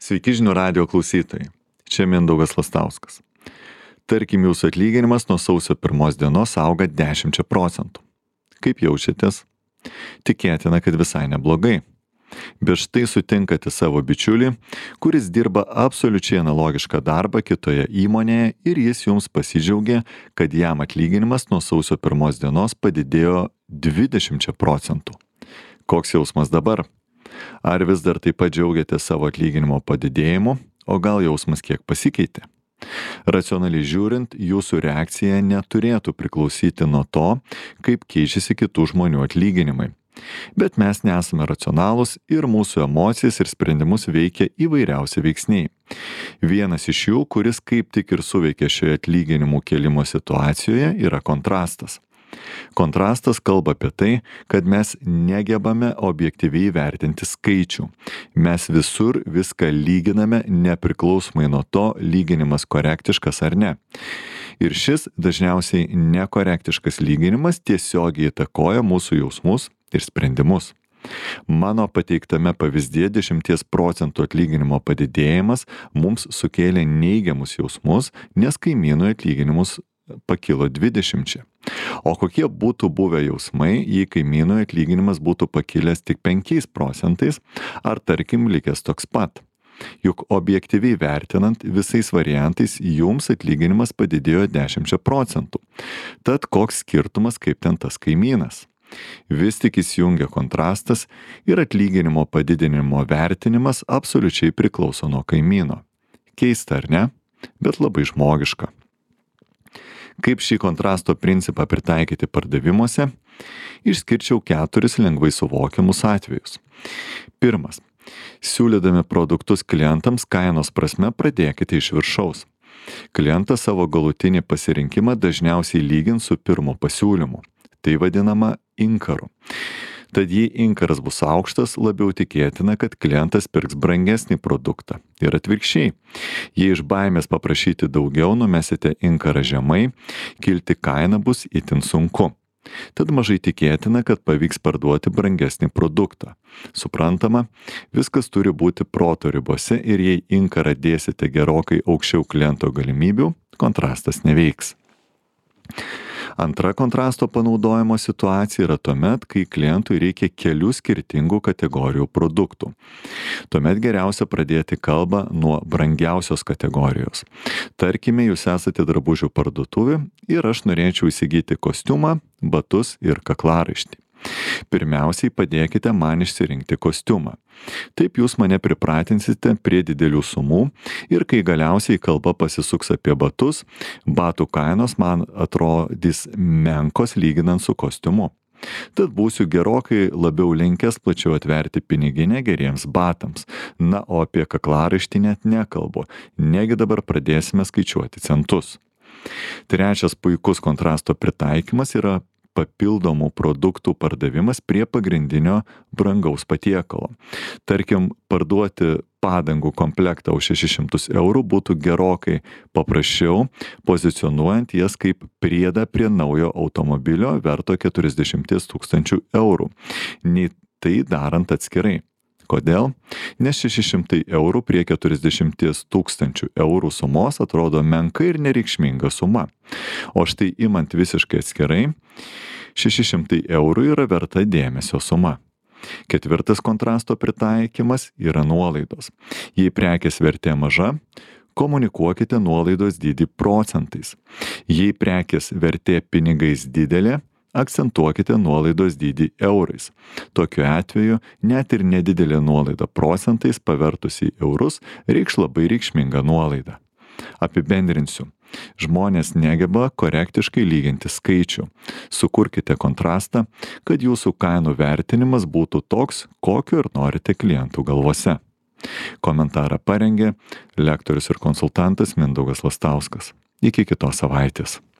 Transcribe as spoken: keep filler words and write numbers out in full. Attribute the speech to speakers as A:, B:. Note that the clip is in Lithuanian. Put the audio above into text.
A: Sveiki žinių radijo klausytojai. Čia Mindaugas Lastauskas. Tarkim, jūsų atlyginimas nuo sausio pirmos dienos auga dešimčia procentų. Kaip jaučiatės? Tikėtina, kad visai neblogai. Bet štai sutinkate savo bičiulį, kuris dirba absoliučiai analogišką darbą kitoje įmonėje ir jis jums pasidžiaugia, kad jam atlyginimas nuo sausio pirmos dienos padidėjo dvidešimčia procentų. Koks jausmas dabar? Ar vis dar taip pat džiaugiatės savo atlyginimo padidėjimu, o gal jausmas kiek pasikeitė? Racionaliai žiūrint, jūsų reakcija neturėtų priklausyti nuo to, kaip keičiasi kitų žmonių atlyginimai. Bet mes nesame racionalūs ir mūsų emocijas ir sprendimus veikia įvairiausi veiksniai. Vienas iš jų, kuris kaip tik ir suveikia šioje atlyginimų kėlimo situacijoje, yra kontrastas. Kontrastas kalba apie tai, kad mes negebame objektyviai vertinti skaičių. Mes visur viską lyginame nepriklausomai nuo to, lyginimas korektiškas ar ne. Ir šis dažniausiai nekorektiškas lyginimas tiesiogiai įtakoja mūsų jausmus ir sprendimus. Mano pateiktame pavyzdyje dešimties procentų atlyginimo padidėjimas mums sukėlė neigiamus jausmus, nes kaimynų atlyginimus pakilo dvidešimčia. O kokie būtų buvę jausmai, jei kaimynų atlyginimas būtų pakilęs tik penkiais procentais, ar tarkim likęs toks pat? Juk objektyviai vertinant visais variantais jums atlyginimas padidėjo dešimčia procentų. Tad koks skirtumas, kaip ten tas kaimynas? Vis tik įsijungia kontrastas ir atlyginimo padidinimo vertinimas absoliučiai priklauso nuo kaimyno. Keista ar ne? Bet labai žmogiška. Kaip šį kontrasto principą pritaikyti pardavimuose? Išskirčiau keturis lengvai suvokiamus atvejus. Pirmas. Siūlydami produktus klientams kainos prasme pradėkite iš viršaus. Klientas savo galutinį pasirinkimą dažniausiai lygins su pirmu pasiūlymu. Tai vadinama inkaru. Tad jei inkaras bus aukštas, labiau tikėtina, kad klientas pirks brangesnį produktą. Ir atvirkščiai. Jei iš baimės paprašyti daugiau numesite inkarą žemai, kilti kainą bus itin sunku. Tad mažai tikėtina, kad pavyks parduoti brangesnį produktą. Suprantama, viskas turi būti proto ribose ir jei inkarą dėsite gerokai aukščiau kliento galimybių, kontrastas neveiks. Antra kontrasto panaudojimo situacija yra tuomet, kai klientui reikia kelių skirtingų kategorijų produktų. Tuomet geriausia pradėti kalbą nuo brangiausios kategorijos. Tarkime, jūs esate drabužių parduotuvė ir aš norėčiau įsigyti kostiumą, batus ir kaklaraištį. Pirmiausiai padėkite man išsirinkti kostiumą. Taip jūs mane pripratinsite prie didelių sumų ir kai galiausiai kalba pasisuks apie batus, batų kainos man atrodys menkos lyginant su kostiumu. Tad būsiu gerokai labiau linkęs plačiau atverti piniginę geriems batams. Na, o apie kaklaraištį net nekalbu. Negi dabar pradėsime skaičiuoti centus. Trečias puikus kontrasto pritaikymas yra papildomų produktų pardavimas prie pagrindinio brangaus patiekalo. Tarkim, parduoti padangų komplektą už šešis šimtus eurų būtų gerokai paprasčiau, pozicionuojant jas kaip priedą prie naujo automobilio verto keturiasdešimt tūkstančių eurų, nei tai darant atskirai. Kodėl? Nes šeši šimtai eurų prie keturiasdešimt tūkstančių eurų sumos atrodo menka ir nereikšminga suma. O štai imant visiškai atskirai, šeši šimtai eurų yra verta dėmesio suma. Ketvirtas kontrasto pritaikymas yra nuolaidos. Jei prekės vertė maža, komunikuokite nuolaidos dydį procentais. Jei prekės vertė pinigais didelė, akcentuokite nuolaidos dydį eurais. Tokiu atveju net ir nedidelė nuolaida procentais pavertus į eurus reikš labai reikšmingą nuolaidą. Apibendrinsiu. Žmonės negeba korektiškai lyginti skaičių. Sukurkite kontrastą, kad jūsų kainų vertinimas būtų toks, kokio ir norite klientų galvose. Komentarą parengė lektorius ir konsultantas Mindaugas Lastauskas. Iki kitos savaitės.